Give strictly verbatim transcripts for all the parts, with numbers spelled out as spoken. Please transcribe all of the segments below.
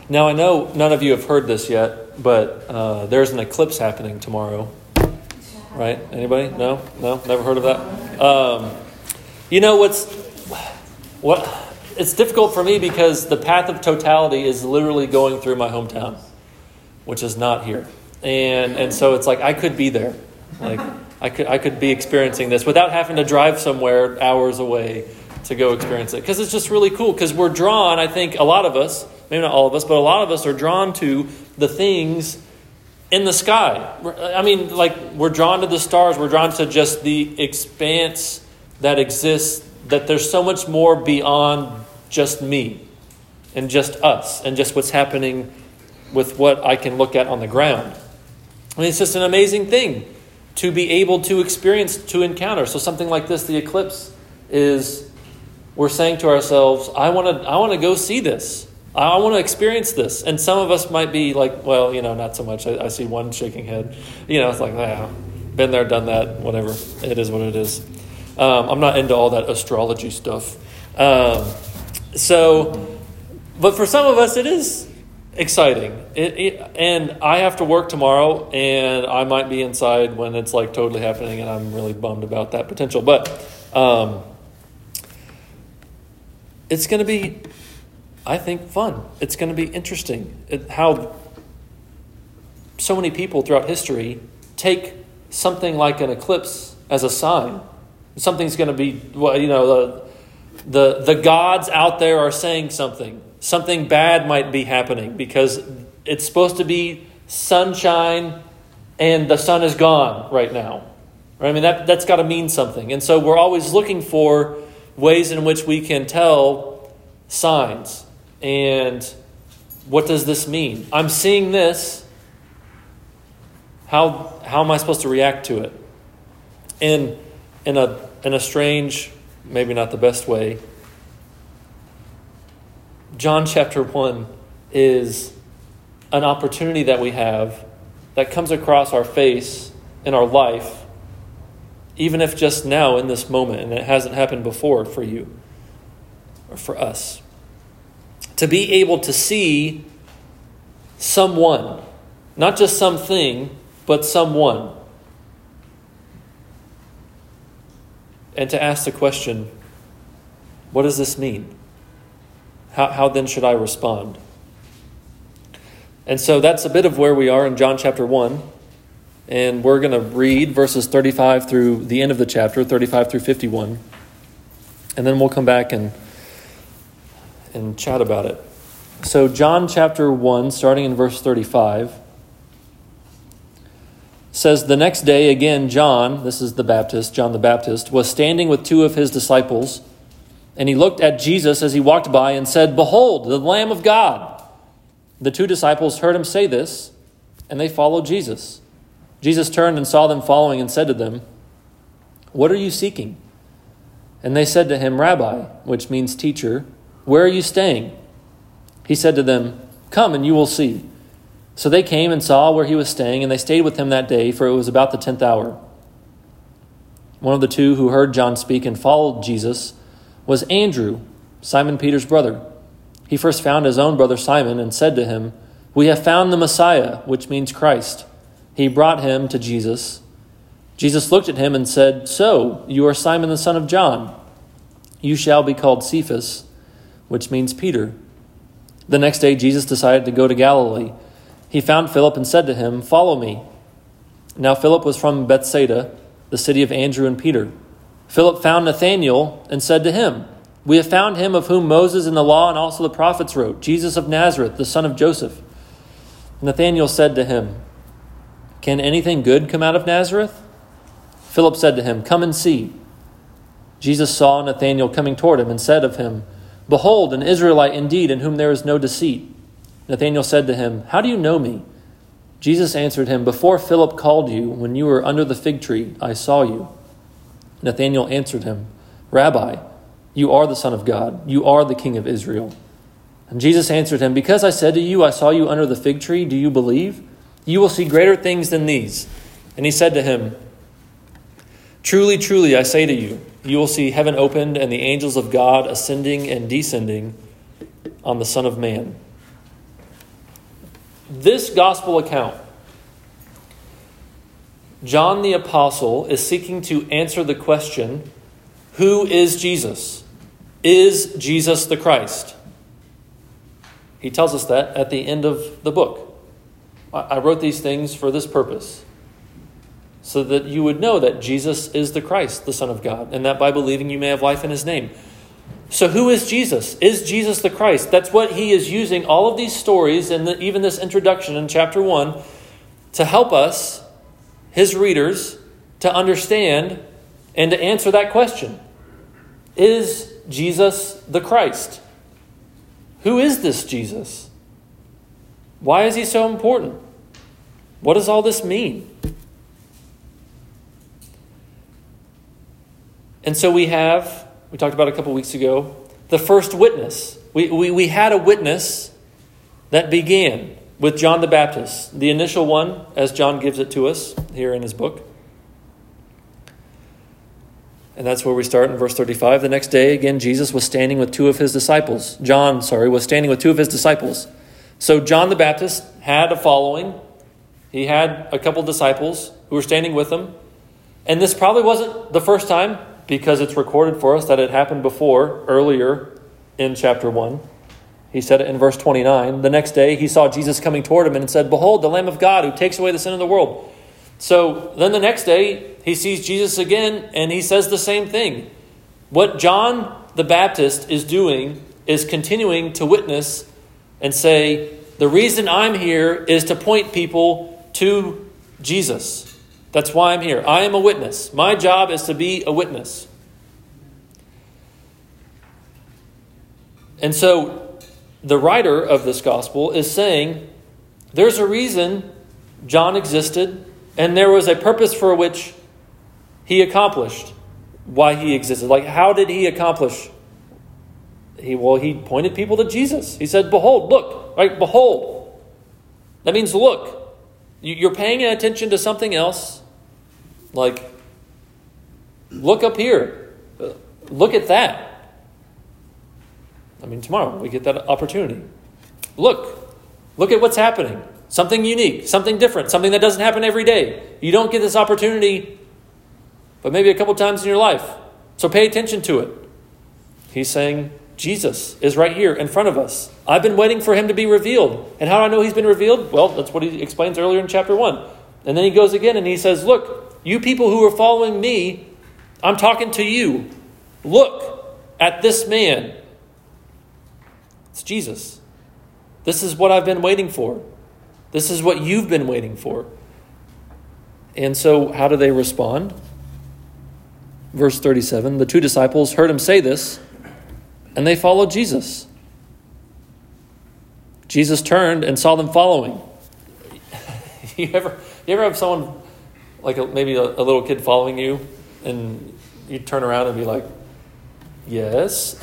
Now, I know none of you have heard this yet, but uh, there's an eclipse happening tomorrow. Right? Anybody? No? No? Never heard of that? Um, you know what's... what? It's difficult for me because the path of totality is literally going through my hometown, which is not here. And and so it's like I could be there. Like I could I could be experiencing this without having to drive somewhere hours away to go experience it. Because it's just really cool. Because we're drawn, I think a lot of us, maybe not all of us, but a lot of us are drawn to the things in the sky. I mean, like we're drawn to the stars. We're drawn to just the expanse that exists, that there's so much more beyond just me and just us and just what's happening with what I can look at on the ground. I mean, it's just an amazing thing to be able to experience, to encounter. So something like this, the eclipse, is we're saying to ourselves, I want to I want to go see this. I want to experience this. And some of us might be like, well, you know, not so much. I, I see one shaking head. You know, it's like, ah, been there, done that, whatever. It is what it is. Um, I'm not into all that astrology stuff. Um, so, but for some of us, it is exciting. It, it, and I have to work tomorrow, and I might be inside when it's like totally happening, and I'm really bummed about that potential. But um, it's going to be, I think, fun. It's going to be interesting. It, how so many people throughout history take something like an eclipse as a sign. Something's going to be, well, you know, the, the the gods out there are saying something. Something bad might be happening because it's supposed to be sunshine and the sun is gone right now. Right? I mean, that, that's got to mean something. And so we're always looking for ways in which we can tell signs. And what does this mean? I'm seeing this. How how am I supposed to react to it? And in a in a strange, maybe not the best way, John chapter one is an opportunity that we have that comes across our face in our life, even if just now in this moment, and it hasn't happened before for you or for us. To be able to see someone, not just something, but someone. And to ask the question, what does this mean? How, how then should I respond? And so that's a bit of where we are in John chapter one. And we're going to read verses thirty-five through the end of the chapter, thirty-five through fifty-one. And then we'll come back and, and chat about it. So John chapter one, starting in verse thirty-five, says, the next day again, John, this is the Baptist, John the Baptist, was standing with two of his disciples, and he looked at Jesus as he walked by and said, behold, the Lamb of God. The two disciples heard him say this, and they followed Jesus. Jesus turned and saw them following and said to them, what are you seeking? And they said to him, Rabbi, which means teacher, where are you staying? He said to them, come and you will see. So they came and saw where he was staying, and they stayed with him that day, for it was about the tenth hour. One of the two who heard John speak and followed Jesus was Andrew, Simon Peter's brother. He first found his own brother Simon and said to him, we have found the Messiah, which means Christ. He brought him to Jesus. Jesus looked at him and said, so, you are Simon the son of John. You shall be called Cephas, which means Peter. The next day Jesus decided to go to Galilee. He found Philip and said to him, follow me. Now Philip was from Bethsaida, the city of Andrew and Peter. Philip found Nathanael and said to him, we have found him of whom Moses in the law and also the prophets wrote, Jesus of Nazareth, the son of Joseph. Nathanael said to him, can anything good come out of Nazareth? Philip said to him, come and see. Jesus saw Nathanael coming toward him and said of him, behold, an Israelite indeed, in whom there is no deceit. Nathanael said to him, how do you know me? Jesus answered him, before Philip called you, when you were under the fig tree, I saw you. Nathanael answered him, Rabbi, you are the Son of God. You are the King of Israel. And Jesus answered him, because I said to you, I saw you under the fig tree, do you believe? You will see greater things than these. And he said to him, truly, truly, I say to you, you will see heaven opened and the angels of God ascending and descending on the Son of Man. this gospel account, John the Apostle is seeking to answer the question, who is Jesus? Is Jesus the Christ? He tells us that at the end of the book. I wrote these things for this purpose, so that you would know that Jesus is the Christ, the Son of God, and that by believing you may have life in his name. So who is Jesus? Is Jesus the Christ? That's what he is using all of these stories and the, even this introduction in chapter one to help us, his readers, to understand and to answer that question. Is Jesus the Christ? Who is this Jesus? Why is he so important? What does all this mean? And so we have, we talked about a couple weeks ago, the first witness. We, we, we had a witness that began with John the Baptist, the initial one, as John gives it to us here in his book. And that's where we start in verse thirty-five. The next day, again, Jesus was standing with two of his disciples. John, sorry, was standing with two of his disciples. So John the Baptist had a following. He had a couple disciples who were standing with him. And this probably wasn't the first time, because it's recorded for us that it happened before, earlier in chapter one. He said it in verse twenty-nine. The next day he saw Jesus coming toward him and said, "Behold, the Lamb of God who takes away the sin of the world." So then the next day he sees Jesus again and he says the same thing. What John the Baptist is doing is continuing to witness and say, the reason I'm here is to point people to Jesus. That's why I'm here. I am a witness. My job is to be a witness. And so the writer of this gospel is saying there's a reason John existed, and there was a purpose for which he accomplished why he existed. Like, how did he accomplish? He well, he pointed people to Jesus. He said, "Behold, look, right? Behold." That means look. You're paying attention to something else. Like, look up here. Look at that. I mean, tomorrow we get that opportunity. Look. Look at what's happening. Something unique, something different, something that doesn't happen every day. You don't get this opportunity, but maybe a couple times in your life. So pay attention to it. He's saying, Jesus is right here in front of us. I've been waiting for him to be revealed. And how do I know he's been revealed? Well, that's what he explains earlier in chapter one. And then he goes again and he says, look, you people who are following me, I'm talking to you. Look at this man. It's Jesus. This is what I've been waiting for. This is what you've been waiting for. And so how do they respond? Verse thirty-seven, the two disciples heard him say this, and they followed Jesus. Jesus turned and saw them following. you ever you ever have someone, like a, maybe a, a little kid following you, and you turn around and be like, yes?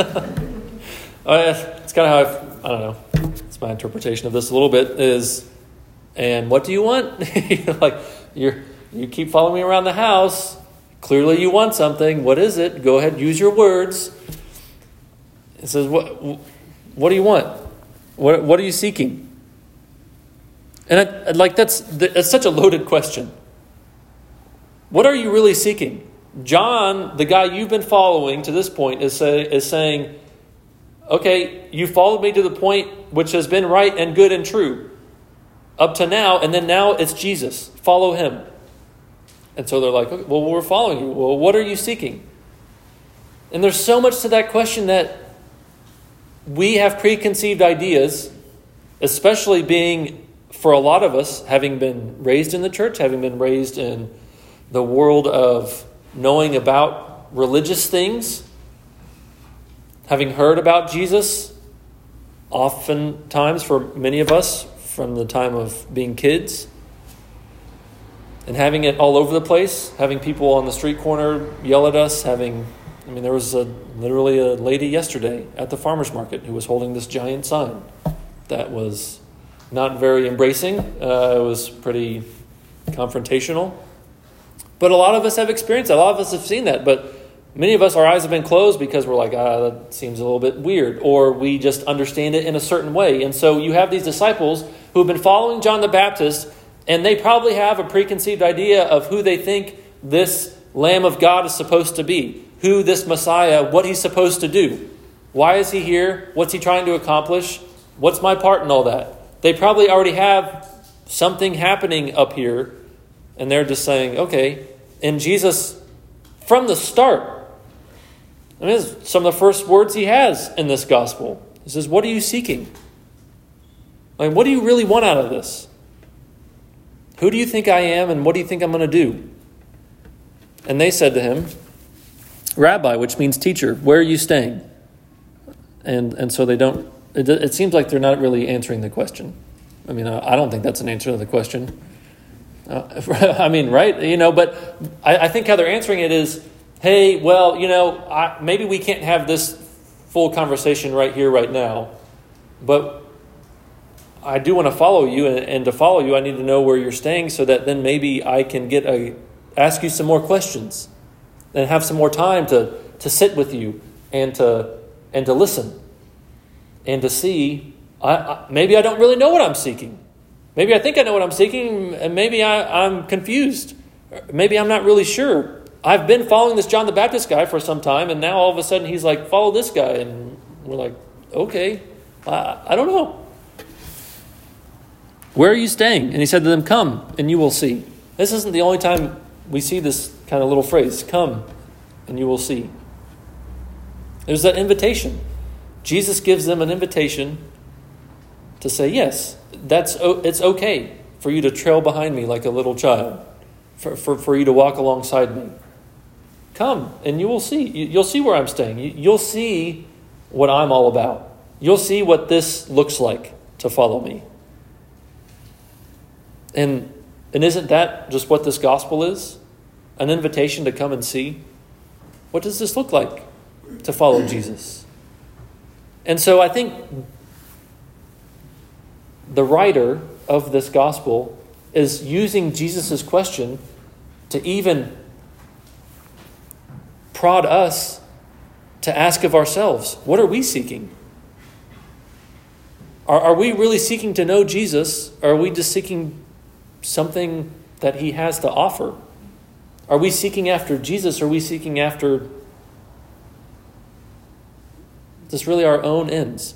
It's kind of how I've, I don't know. It's my interpretation of this a little bit is, and what do you want? like, you're, you keep following me around the house. Clearly you want something. What is it? Go ahead, use your words. It says, what What do you want? What What are you seeking? And I, I'd like that's that's such a loaded question. What are you really seeking? John, the guy you've been following to this point, is say, is saying, okay, you followed me to the point which has been right and good and true up to now, and then now it's Jesus. Follow him. And so they're like, okay, well, we're following you. Well, what are you seeking? And there's so much to that question that we have preconceived ideas, especially being, for a lot of us, having been raised in the church, having been raised in the world of knowing about religious things, having heard about Jesus, oftentimes for many of us from the time of being kids, and having it all over the place, having people on the street corner yell at us, having, I mean, there was a, literally a lady yesterday at the farmer's market who was holding this giant sign that was not very embracing. Uh, it was pretty confrontational. But a lot of us have experienced that. A lot of us have seen that. But many of us, our eyes have been closed because we're like, ah, that seems a little bit weird. Or we just understand it in a certain way. And so you have these disciples who have been following John the Baptist, and they probably have a preconceived idea of who they think this Lamb of God is supposed to be, who this Messiah, what he's supposed to do. Why is he here? What's he trying to accomplish? What's my part in all that? They probably already have something happening up here, and they're just saying, okay. And Jesus, from the start, I mean, this is some of the first words he has in this gospel. He says, what are you seeking? Like, what do you really want out of this? Who do you think I am, and what do you think I'm going to do? And they said to him, Rabbi, which means teacher, where are you staying? And and so they don't, it, it seems like they're not really answering the question. I mean, I, I don't think that's an answer to the question. Uh, I mean, right? You know, but I, I think how they're answering it is, hey, well, you know, I, maybe we can't have this full conversation right here, right now, but I do want to follow you, and, and to follow you, I need to know where you're staying so that then maybe I can get a ask you some more questions and have some more time to, to sit with you and to and to listen and to see. I, I, maybe I don't really know what I'm seeking. Maybe I think I know what I'm seeking, and maybe I, I'm confused. Maybe I'm not really sure. I've been following this John the Baptist guy for some time, and now all of a sudden he's like, follow this guy. And we're like, okay, I, I don't know. Where are you staying? And he said to them, come, and you will see. This isn't the only time we see this kind of little phrase, come, and you will see. There's that invitation. Jesus gives them an invitation to say, yes, that's it's okay for you to trail behind me like a little child, for, for, for you to walk alongside me. Come, and you will see. You'll see where I'm staying. You'll see what I'm all about. You'll see what this looks like to follow me. And and isn't that just what this gospel is? An invitation to come and see? What does this look like to follow Jesus? And so I think the writer of this gospel is using Jesus' question to even prod us to ask of ourselves, what are we seeking? Are, are we really seeking to know Jesus? Or are we just seeking something that he has to offer? Are we seeking after Jesus? Or are we seeking after just really our own ends?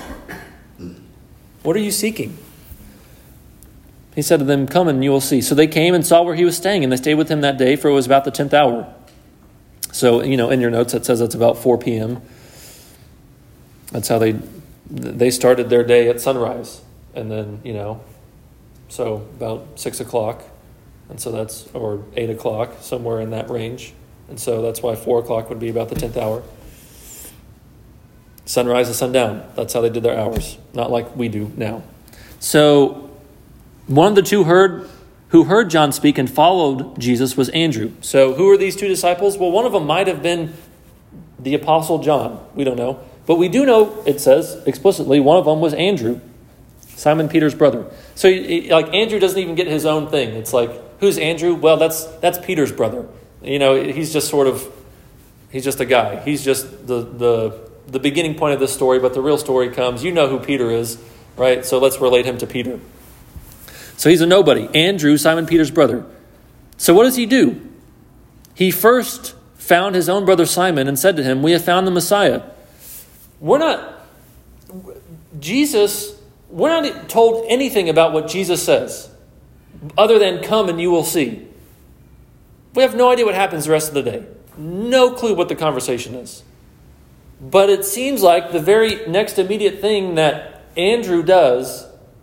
What are you seeking? He said to them, come and you will see. So they came and saw where he was staying, and they stayed with him that day, for it was about the tenth hour. So, you know, in your notes it says it's about four p.m. That's how they they started their day at sunrise. And then, you know, so about six o'clock. And so that's, or eight o'clock, somewhere in that range. And so that's why four o'clock would be about the tenth hour. Sunrise to sundown. That's how they did their hours. Not like we do now. So one of the two heard who heard John speak and followed Jesus was Andrew. So who are these two disciples? Well, one of them might have been the Apostle John. We don't know. But we do know, it says explicitly, one of them was Andrew, Simon Peter's brother. So like Andrew doesn't even get his own thing. It's like, who's Andrew? Well, that's that's Peter's brother. You know, he's just sort of, he's just a guy. He's just the the the beginning point of this story, but the real story comes. You know who Peter is, right? So let's relate him to Peter. So he's a nobody. Andrew, Simon Peter's brother. So what does he do? He first found his own brother Simon and said to him, we have found the Messiah. We're not, Jesus, we're not told anything about what Jesus says, other than come and you will see. We have no idea what happens the rest of the day. No clue what the conversation is. But it seems like the very next immediate thing that Andrew does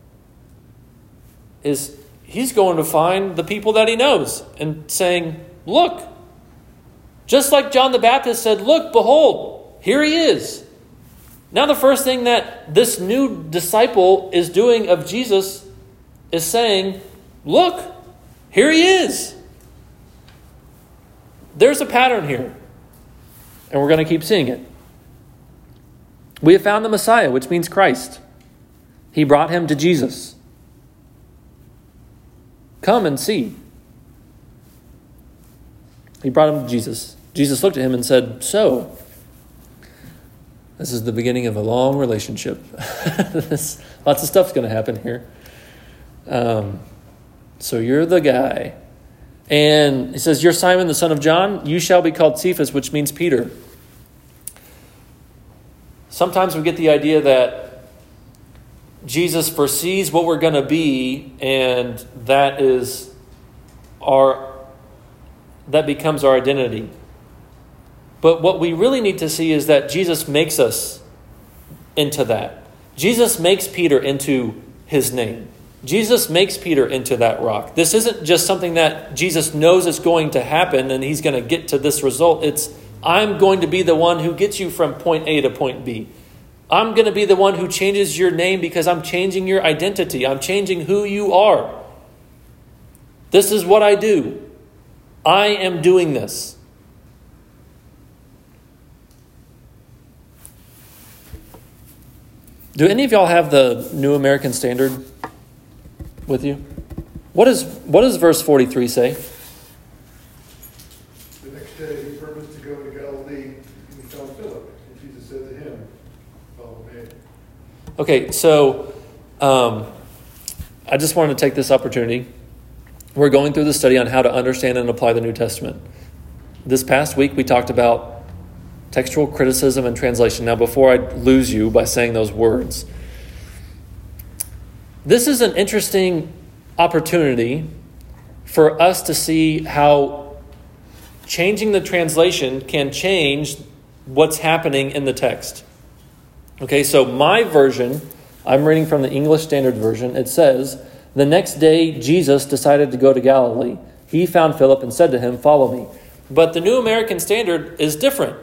is he's going to find the people that he knows and saying, look, just like John the Baptist said, look, behold, here he is. Now the first thing that this new disciple is doing of Jesus is saying, look, here he is. There's a pattern here. And we're going to keep seeing it. We have found the Messiah, which means Christ. He brought him to Jesus. Come and see. He brought him to Jesus. Jesus looked at him and said, so, this is the beginning of a long relationship. Lots of stuff's going to happen here. Um, so you're the guy. And he says, you're Simon, the son of John. You shall be called Cephas, which means Peter. Sometimes we get the idea that Jesus foresees what we're going to be, and that is our, that becomes our identity. But what we really need to see is that Jesus makes us into that. Jesus makes Peter into his name. Jesus makes Peter into that rock. This isn't just something that Jesus knows is going to happen and he's going to get to this result. It's, I'm going to be the one who gets you from point A to point B. I'm going to be the one who changes your name because I'm changing your identity. I'm changing who you are. This is what I do. I am doing this. Do any of y'all have the New American Standard with you? What is what does verse forty-three say? The next day he purposed to go to Galilee, and he found Philip. And Jesus said to him, "Follow me." Okay, so um, I just wanted to take this opportunity. We're going through the study on how to understand and apply the New Testament. This past week we talked about textual criticism and translation. Now, before I lose you by saying those words, this is an interesting opportunity for us to see how changing the translation can change what's happening in the text. Okay, so my version, I'm reading from the English Standard Version. It says, the next day Jesus decided to go to Galilee. He found Philip and said to him, "Follow me." But the New American Standard is different.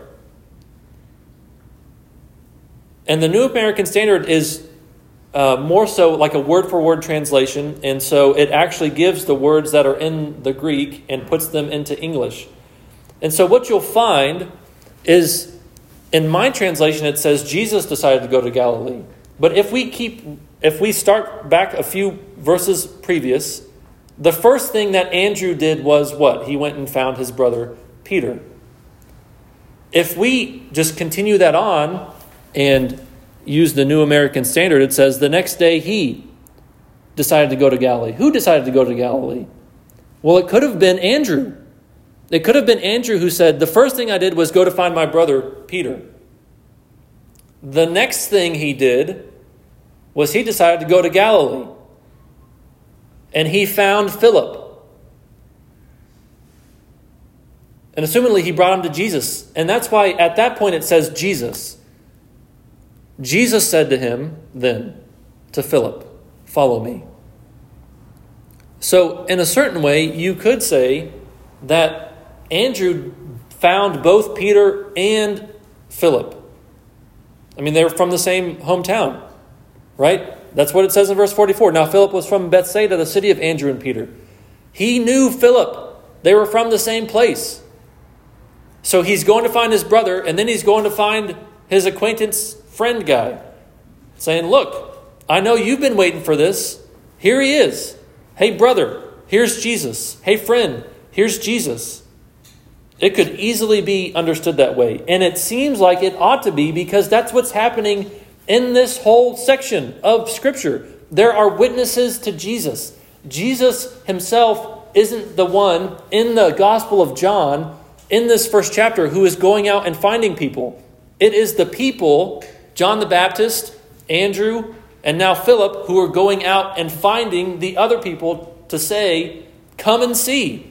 And the New American Standard is uh, more so like a word-for-word translation, and so it actually gives the words that are in the Greek and puts them into English. And so what you'll find is, in my translation, it says Jesus decided to go to Galilee. But if we keep, if we start back a few verses previous, the first thing that Andrew did was what? He went and found his brother Peter. If we just continue that on and use the New American Standard, it says the next day he decided to go to Galilee. Who decided to go to Galilee? Well, it could have been Andrew. It could have been Andrew who said, the first thing I did was go to find my brother Peter. The next thing he did was he decided to go to Galilee. And he found Philip. And assumedly he brought him to Jesus. And that's why at that point it says Jesus. Jesus said to him then, to Philip, "Follow me." So in a certain way, you could say that Andrew found both Peter and Philip. I mean, they were from the same hometown, right? That's what it says in verse forty-four. Now Philip was from Bethsaida, the city of Andrew and Peter. He knew Philip. They were from the same place. So he's going to find his brother, and then he's going to find his acquaintance friend guy, saying, "Look, I know you've been waiting for this. Here he is. Hey, brother, here's Jesus. Hey, friend, here's Jesus." It could easily be understood that way. And it seems like it ought to be, because that's what's happening in this whole section of Scripture. There are witnesses to Jesus. Jesus himself isn't the one in the Gospel of John, in this first chapter, who is going out and finding people. It is the people, John the Baptist, Andrew, and now Philip, who are going out and finding the other people to say, "Come and see.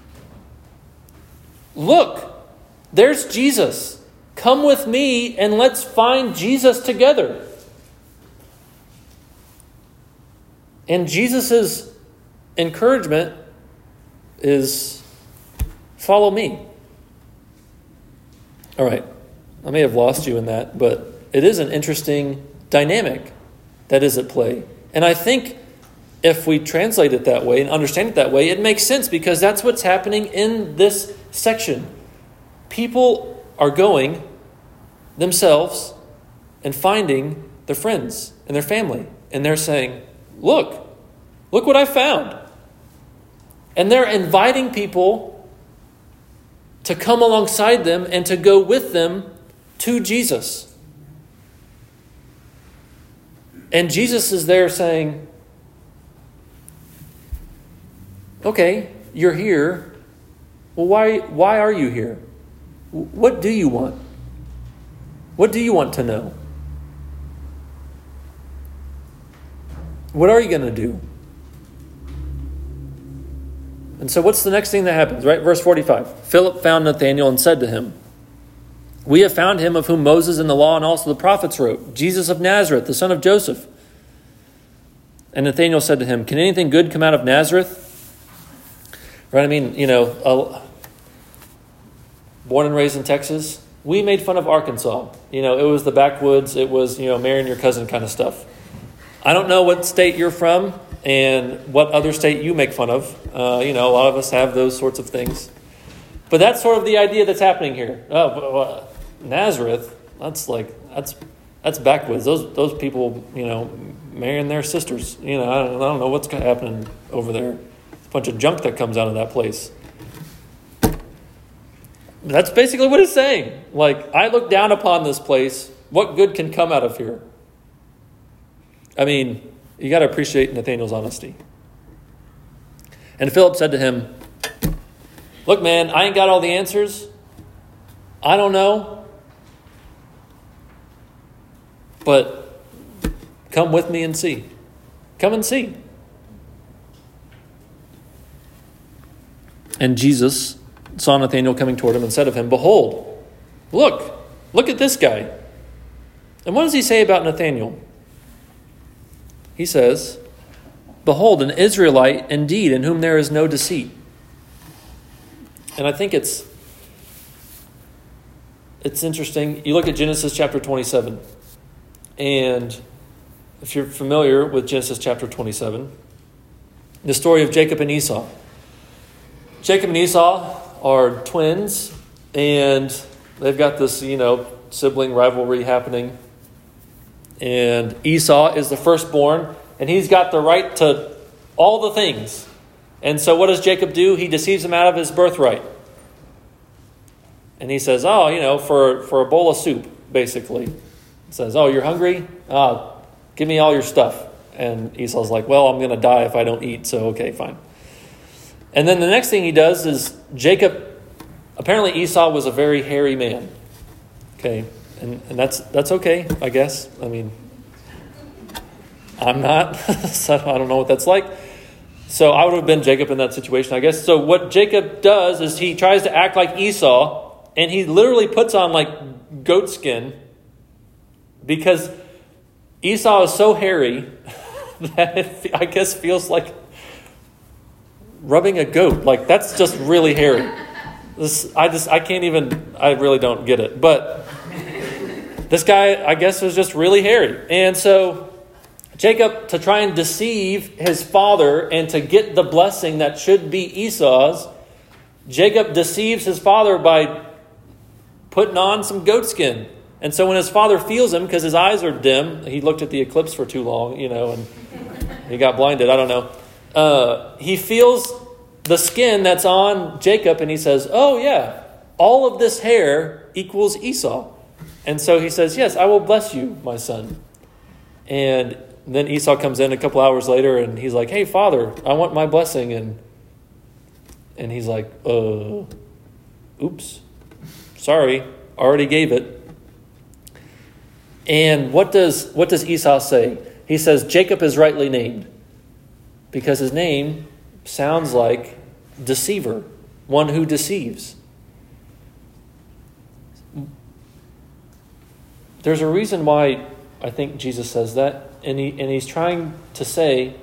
Look, there's Jesus. Come with me and let's find Jesus together." And Jesus' encouragement is, "Follow me." All right, I may have lost you in that, but it is an interesting dynamic that is at play. And I think if we translate it that way and understand it that way, it makes sense, because that's what's happening in this section. People are going themselves and finding their friends and their family. And they're saying, look, look what I found. And they're inviting people to come alongside them and to go with them to Jesus. And Jesus is there saying, okay, you're here. Well, why, why are you here? What do you want? What do you want to know? What are you going to do? And so what's the next thing that happens, right? Verse forty-five. Philip found Nathanael and said to him, we have found him of whom Moses in the law and also the prophets wrote, Jesus of Nazareth, the son of Joseph. And Nathanael said to him, can anything good come out of Nazareth? Right, I mean, you know, uh, born and raised in Texas, we made fun of Arkansas. You know, it was the backwoods. It was, you know, marrying your cousin kind of stuff. I don't know what state you're from and what other state you make fun of. Uh, you know, a lot of us have those sorts of things. But that's sort of the idea that's happening here. Oh, uh, Nazareth, that's like, that's that's backwoods. Those those people, you know, marrying their sisters. You know, I don't, I don't know what's happening over there. It's a bunch of junk that comes out of that place. That's basically what it's saying. Like, I look down upon this place. What good can come out of here? I mean, you got to appreciate Nathanael's honesty. And Philip said to him, look, man, I ain't got all the answers. I don't know. But come with me and see. Come and see. And Jesus saw Nathanael coming toward him and said of him, behold, look, look at this guy. And what does he say about Nathanael? He says, behold, an Israelite indeed, in whom there is no deceit. And I think it's it's interesting. You look at Genesis chapter twenty-seven. And if you're familiar with Genesis chapter twenty-seven, the story of Jacob and Esau. Jacob and Esau are twins, and they've got this, you know, sibling rivalry happening. And Esau is the firstborn, and he's got the right to all the things. And so what does Jacob do? He deceives him out of his birthright. And he says, oh, you know, for, for a bowl of soup, basically. He says, oh, you're hungry? Ah, give me all your stuff. And Esau's like, well, I'm going to die if I don't eat, so okay, fine. And then the next thing he does is Jacob, apparently Esau was a very hairy man. Okay, and, and that's that's okay, I guess. I mean, I'm not, so I don't know what that's like. So I would have been Jacob in that situation, I guess. So what Jacob does is he tries to act like Esau, and he literally puts on like goat skin because Esau is so hairy that it, I guess, feels like rubbing a goat. Like, that's just really hairy. This, I just, I can't even, I really don't get it. But this guy, I guess, was just really hairy. And so Jacob, to try and deceive his father and to get the blessing that should be Esau's, Jacob deceives his father by putting on some goat skin. And so when his father feels him, because his eyes are dim, he looked at the eclipse for too long, you know, and he got blinded, I don't know. Uh, he feels the skin that's on Jacob, and he says, oh yeah, all of this hair equals Esau. And so he says, yes, I will bless you, my son. And then Esau comes in a couple hours later, and he's like, hey, father, I want my blessing. And and he's like, uh, oops, sorry, already gave it. And what does what does Esau say? He says, Jacob is rightly named, because his name sounds like deceiver, one who deceives. There's a reason why I think Jesus says that, and he and he's trying to say,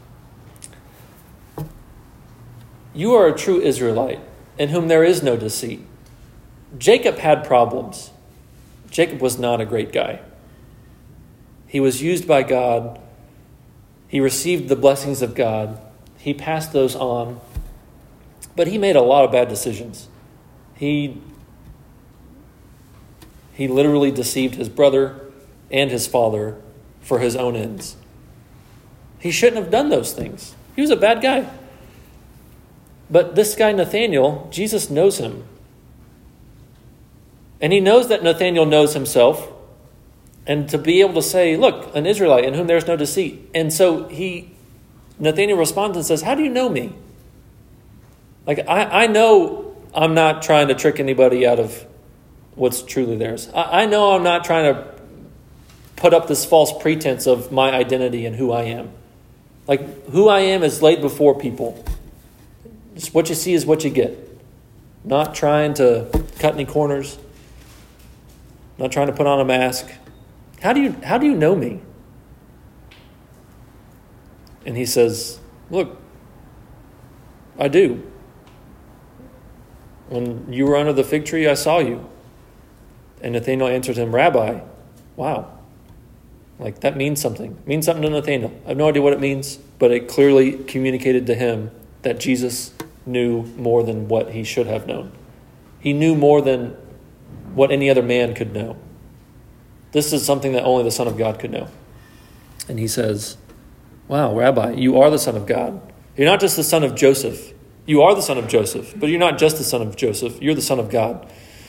you are a true Israelite, in whom there is no deceit. Jacob had problems. Jacob was not a great guy. He was used by God. He received the blessings of God. He passed those on. But he made a lot of bad decisions. He, he literally deceived his brother and his father for his own ends. He shouldn't have done those things. He was a bad guy. But this guy Nathanael, Jesus knows him. And he knows that Nathanael knows himself. And to be able to say, look, an Israelite in whom there is no deceit. And so he, Nathanael responds and says, how do you know me? Like, I, I know I'm not trying to trick anybody out of what's truly theirs. I, I know I'm not trying to put up this false pretense of my identity and who I am. Like, who I am is laid before people. Just what you see is what you get. Not trying to cut any corners. Not trying to put on a mask. How do you how do you know me? And he says, look, I do. When you were under the fig tree, I saw you. And Nathanael answered him, Rabbi, wow. Like, that means something. It means something to Nathanael. I have no idea what it means, but it clearly communicated to him that Jesus knew more than what he should have known. He knew more than what any other man could know. This is something that only the Son of God could know. And he says, wow, Rabbi, you are the Son of God. You're not just the son of Joseph. You are the son of Joseph, but you're not just the son of Joseph. You're the Son of God.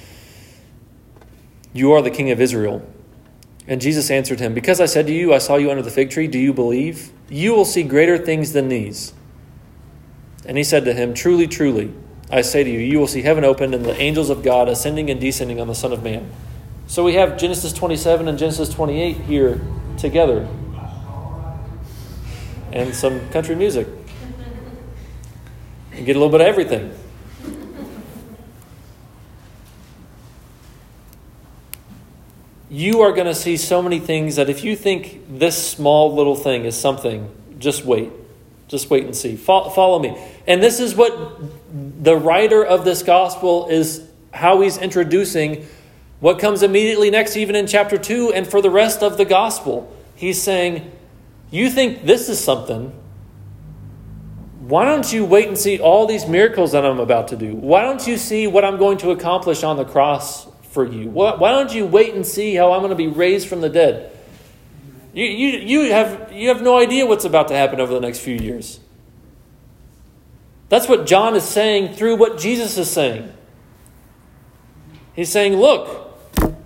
You are the King of Israel. And Jesus answered him, because I said to you, I saw you under the fig tree, do you believe? You will see greater things than these. And he said to him, truly, truly, I say to you, you will see heaven opened and the angels of God ascending and descending on the Son of Man. So we have Genesis twenty-seven and Genesis twenty-eight here together. And some country music. You get a little bit of everything. You are going to see so many things that if you think this small little thing is something, just wait. Just wait and see. Follow me. And this is what the writer of this gospel is, how he's introducing what comes immediately next, even in chapter two, and for the rest of the gospel. He's saying, you think this is something. Why don't you wait and see all these miracles that I'm about to do? Why don't you see what I'm going to accomplish on the cross for you? Why don't you wait and see how I'm going to be raised from the dead? You, you, you, have, you have no idea what's about to happen over the next few years. That's what John is saying through what Jesus is saying. He's saying, look,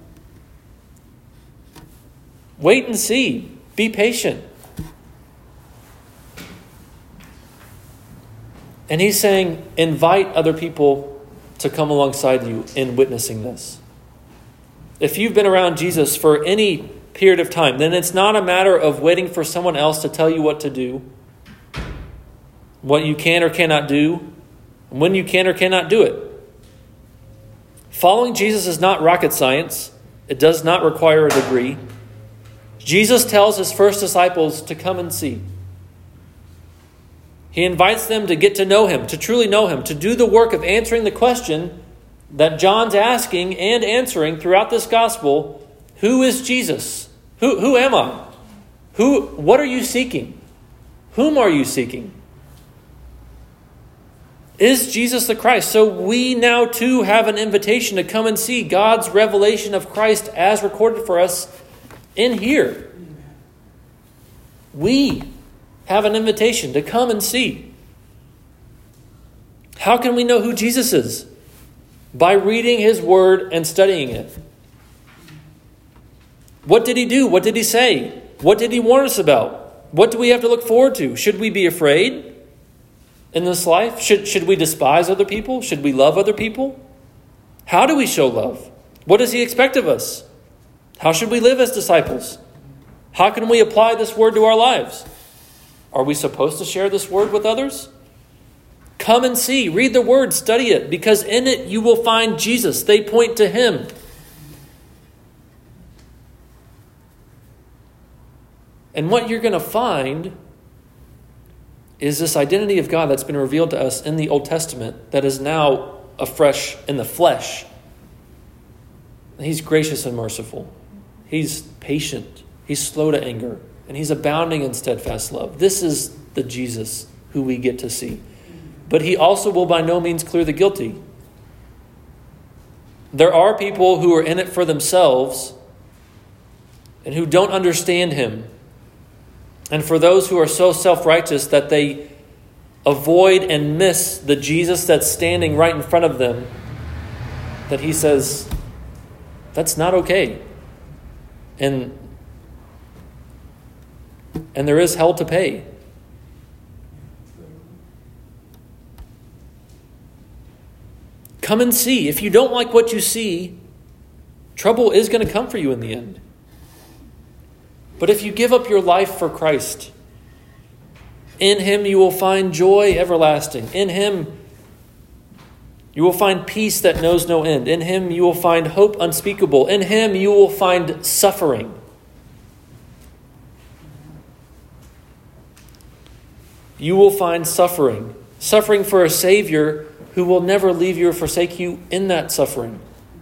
wait and see. Be patient. And he's saying, invite other people to come alongside you in witnessing this. If you've been around Jesus for any period of time, then it's not a matter of waiting for someone else to tell you what to do, what you can or cannot do, when you can or cannot do it. Following Jesus is not rocket science. It does not require a degree. Jesus tells his first disciples to come and see. He invites them to get to know him, to truly know him, to do the work of answering the question that John's asking and answering throughout this gospel. Who is Jesus? Who, who am I? Who? What are you seeking? Whom are you seeking? Is Jesus the Christ? So we now too have an invitation to come and see God's revelation of Christ as recorded for us in here. We have an invitation to come and see. How can we know who Jesus is? By reading his word and studying it. What did he do? What did he say? What did he warn us about? What do we have to look forward to? Should we be afraid in this life? Should, should we despise other people? Should we love other people? How do we show love? What does he expect of us? How should we live as disciples? How can we apply this word to our lives? Are we supposed to share this word with others? Come and see. Read the word. Study it. Because in it you will find Jesus. They point to him. And what you're going to find is this identity of God that's been revealed to us in the Old Testament that is now afresh in the flesh. He's gracious and merciful. He's patient. He's slow to anger. And he's abounding in steadfast love. This is the Jesus who we get to see. But he also will by no means clear the guilty. There are people who are in it for themselves and who don't understand him. And for those who are so self-righteous that they avoid and miss the Jesus that's standing right in front of them, that he says, that's not okay. And And there is hell to pay. Come and see. If you don't like what you see, trouble is going to come for you in the end. But if you give up your life for Christ, in Him you will find joy everlasting. In Him you will find peace that knows no end. In Him you will find hope unspeakable. In Him you will find suffering. You will find suffering. Suffering for a Savior who will never leave you or forsake you in that suffering.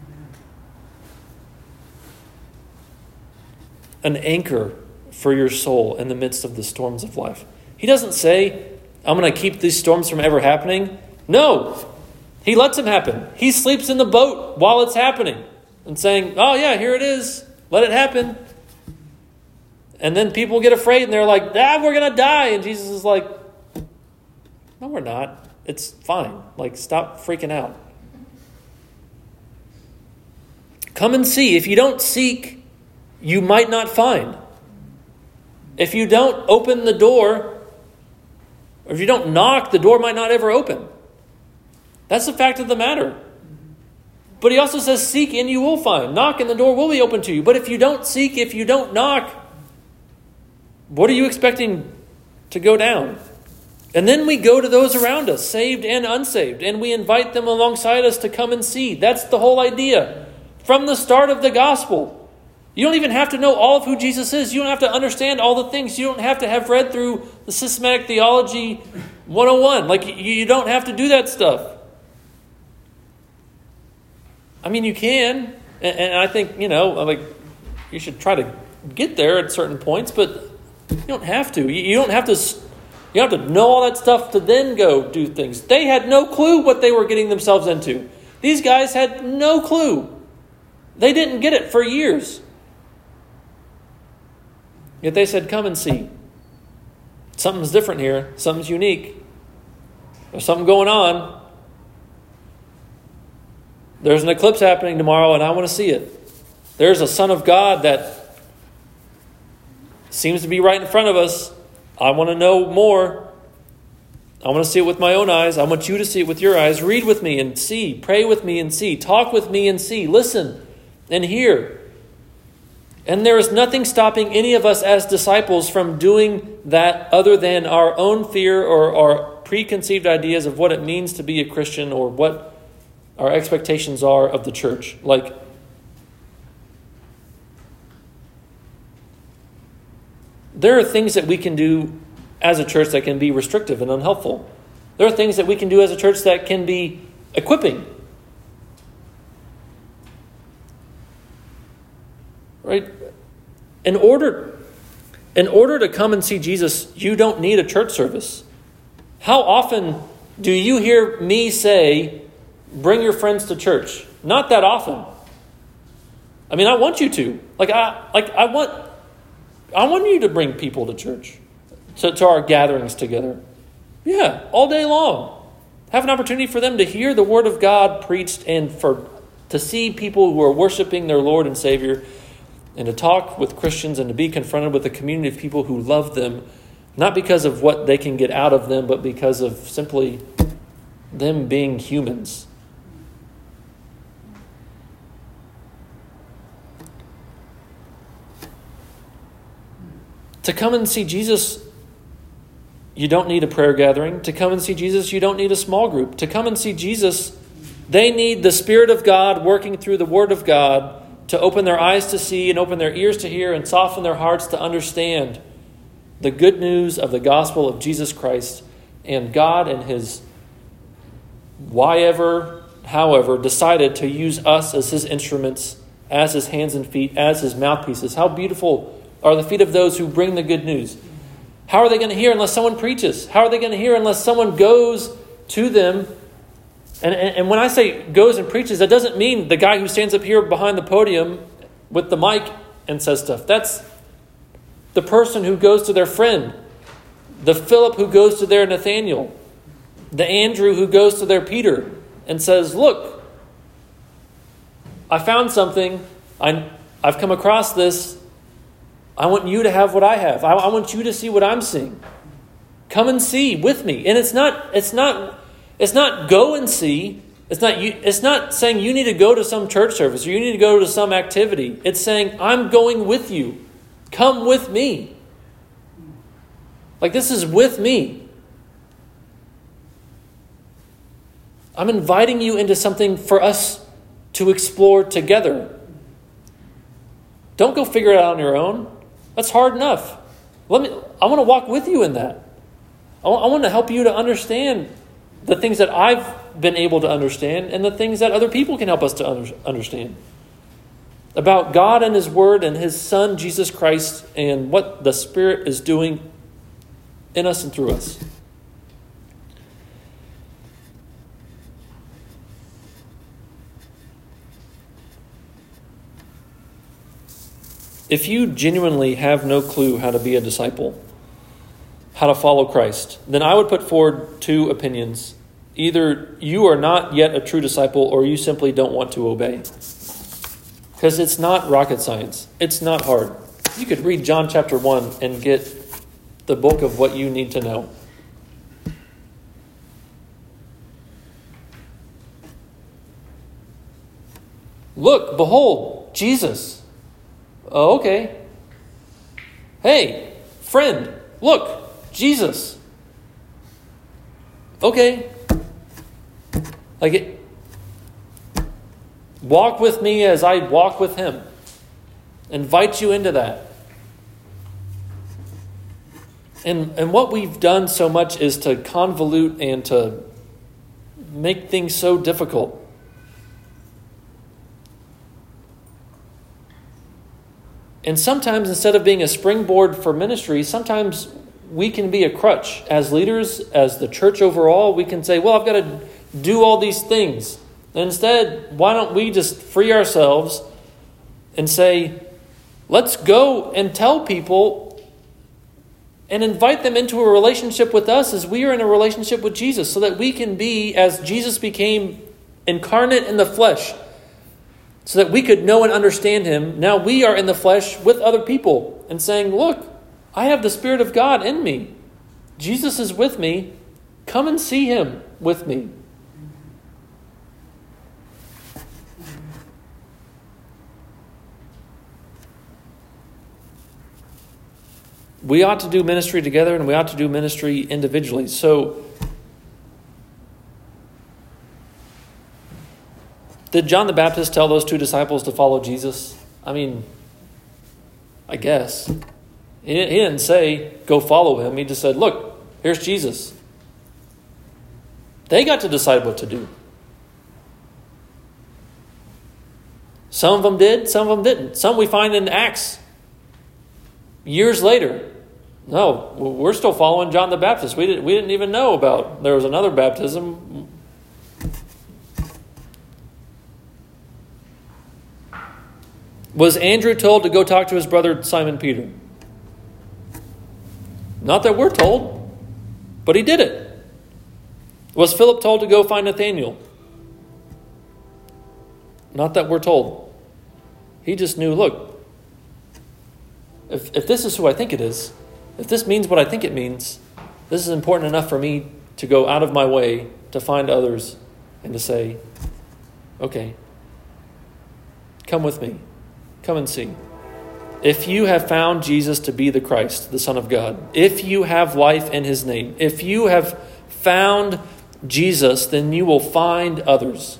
An anchor for your soul in the midst of the storms of life. He doesn't say, I'm going to keep these storms from ever happening. No, He lets them happen. He sleeps in the boat while it's happening and saying, oh yeah, here it is. Let it happen. And then people get afraid and they're like, ah, we're going to die. And Jesus is like, no, we're not. It's fine. Like, stop freaking out. Come and see. If you don't seek, you might not find. If you don't open the door, or if you don't knock, the door might not ever open. That's the fact of the matter. But He also says, seek and you will find. Knock and the door will be open to you. But if you don't seek, if you don't knock, what are you expecting to go down? And then we go to those around us, saved and unsaved, and we invite them alongside us to come and see. That's the whole idea. From the start of the gospel. You don't even have to know all of who Jesus is. You don't have to understand all the things. You don't have to have read through the Systematic Theology one oh one. Like, you don't have to do that stuff. I mean, you can. And, and I think, you know, like, you should try to get there at certain points, but you don't have to. You, you don't have to... You have to know all that stuff to then go do things. They had no clue what they were getting themselves into. These guys had no clue. They didn't get it for years. Yet they said, come and see. Something's different here. Something's unique. There's something going on. There's an eclipse happening tomorrow and I want to see it. There's a Son of God that seems to be right in front of us. I want to know more. I want to see it with my own eyes. I want you to see it with your eyes. Read with me and see. Pray with me and see. Talk with me and see. Listen and hear. And there is nothing stopping any of us as disciples from doing that other than our own fear or our preconceived ideas of what it means to be a Christian or what our expectations are of the church. Like, there are things that we can do as a church that can be restrictive and unhelpful. There are things that we can do as a church that can be equipping. Right? In order, in order to come and see Jesus, you don't need a church service. How often do you hear me say, bring your friends to church? Not that often. I mean, I want you to. Like, I, like, I want... I want you to bring people to church, to, to our gatherings together. Yeah, all day long. Have an opportunity for them to hear the Word of God preached and for to see people who are worshiping their Lord and Savior and to talk with Christians and to be confronted with a community of people who love them, not because of what they can get out of them, but because of simply them being humans. To come and see Jesus, you don't need a prayer gathering. To come and see Jesus, you don't need a small group. To come and see Jesus, they need the Spirit of God working through the Word of God to open their eyes to see and open their ears to hear and soften their hearts to understand the good news of the gospel of Jesus Christ. And God and His why ever, however, decided to use us as His instruments, as His hands and feet, as His mouthpieces. How beautiful are the feet of those who bring the good news. How are they going to hear unless someone preaches? How are they going to hear unless someone goes to them? And, and, and when I say goes and preaches, that doesn't mean the guy who stands up here behind the podium with the mic and says stuff. That's the person who goes to their friend. The Philip who goes to their Nathaniel. The Andrew who goes to their Peter and says, look, I found something. I, I've come across this. I want you to have what I have. I, I want you to see what I'm seeing. Come and see with me. And it's not, it's not, it's not go and see. It's not you, it's not saying you need to go to some church service or you need to go to some activity. It's saying, I'm going with you. Come with me. Like, this is with me. I'm inviting you into something for us to explore together. Don't go figure it out on your own. That's hard enough. Let me. I want to walk with you in that. I want, I want to help you to understand the things that I've been able to understand and the things that other people can help us to under, understand. About God and His Word and His Son, Jesus Christ, and what the Spirit is doing in us and through us. If you genuinely have no clue how to be a disciple, how to follow Christ, then I would put forward two opinions. Either you are not yet a true disciple or you simply don't want to obey. Because it's not rocket science. It's not hard. You could read John chapter one and get the bulk of what you need to know. Look, behold, Jesus. Oh, okay. Hey, friend, look, Jesus. Okay. Like it. Walk with me as I walk with Him. Invite you into that. And and what we've done so much is to convolute and to make things so difficult. And sometimes instead of being a springboard for ministry, sometimes we can be a crutch. As leaders, as the church overall, we can say, well, I've got to do all these things. And instead, why don't we just free ourselves and say, let's go and tell people and invite them into a relationship with us as we are in a relationship with Jesus, so that we can be, as Jesus became incarnate in the flesh, so that we could know and understand Him. Now we are in the flesh with other people and saying, look, I have the Spirit of God in me. Jesus is with me. Come and see Him with me. We ought to do ministry together and we ought to do ministry individually. So, did John the Baptist tell those two disciples to follow Jesus? I mean, I guess. He didn't say, go follow Him. He just said, look, here's Jesus. They got to decide what to do. Some of them did, some of them didn't. Some we find in Acts years later. No, we're still following John the Baptist. We didn't, we didn't even know about there was another baptism. Was Andrew told to go talk to his brother Simon Peter? Not that we're told, but he did it. Was Philip told to go find Nathanael? Not that we're told. He just knew, look, if, if this is who I think it is, if this means what I think it means, this is important enough for me to go out of my way to find others and to say, okay, come with me. Come and see. If you have found Jesus to be the Christ, the Son of God, if you have life in His name, if you have found Jesus, then you will find others.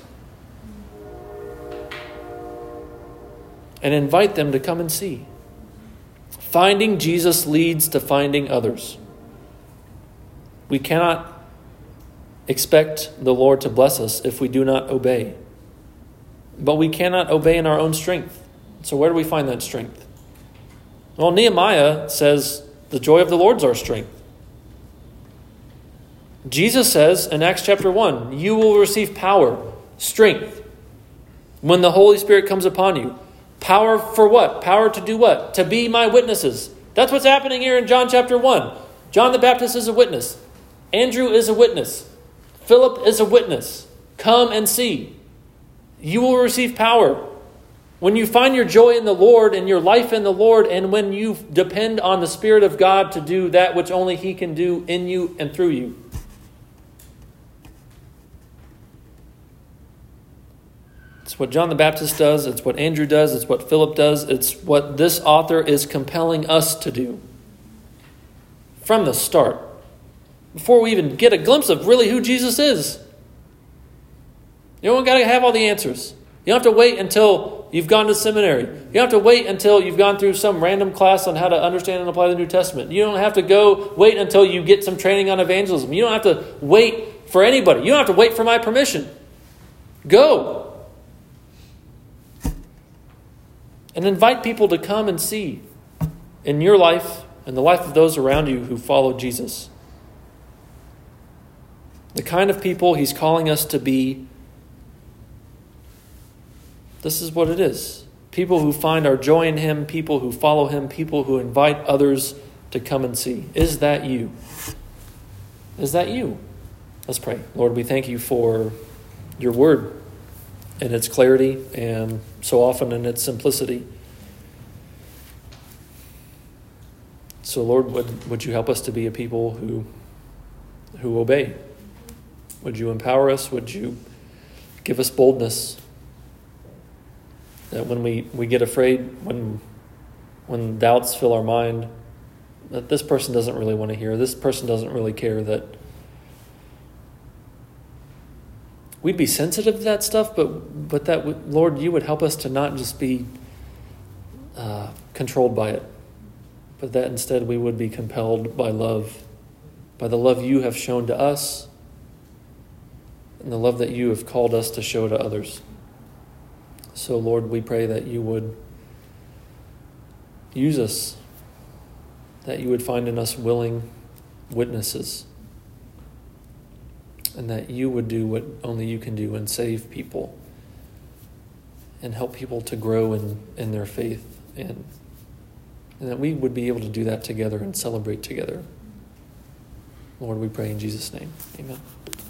And invite them to come and see. Finding Jesus leads to finding others. We cannot expect the Lord to bless us if we do not obey. But we cannot obey in our own strength. So where do we find that strength? Well, Nehemiah says, the joy of the Lord is our strength. Jesus says in Acts chapter one, you will receive power, strength, when the Holy Spirit comes upon you. Power for what? Power to do what? To be my witnesses. That's what's happening here in John chapter one. John the Baptist is a witness. Andrew is a witness. Philip is a witness. Come and see. You will receive power. When you find your joy in the Lord and your life in the Lord, and when you depend on the Spirit of God to do that which only He can do in you and through you. It's what John the Baptist does. It's what Andrew does. It's what Philip does. It's what this author is compelling us to do from the start, before we even get a glimpse of really who Jesus is. You don't got to have all the answers. You don't have to wait until you've gone to seminary. You don't have to wait until you've gone through some random class on how to understand and apply the New Testament. You don't have to go wait until you get some training on evangelism. You don't have to wait for anybody. You don't have to wait for my permission. Go. And invite people to come and see in your life and the life of those around you who follow Jesus. The kind of people he's calling us to be. This is what it is. People who find our joy in him, people who follow him, people who invite others to come and see. Is that you? Is that you? Let's pray. Lord, we thank you for your word and its clarity and so often in its simplicity. So Lord, would, would you help us to be a people who, who obey? Would you empower us? Would you give us boldness? That when we, we get afraid, when when doubts fill our mind, that this person doesn't really want to hear, this person doesn't really care, that we'd be sensitive to that stuff, but but that, would, Lord, you would help us to not just be uh, controlled by it, but that instead we would be compelled by love, by the love you have shown to us and the love that you have called us to show to others. So, Lord, we pray that you would use us, that you would find in us willing witnesses, and that you would do what only you can do and save people and help people to grow in, in their faith, and, and that we would be able to do that together and celebrate together. Lord, we pray in Jesus' name. Amen.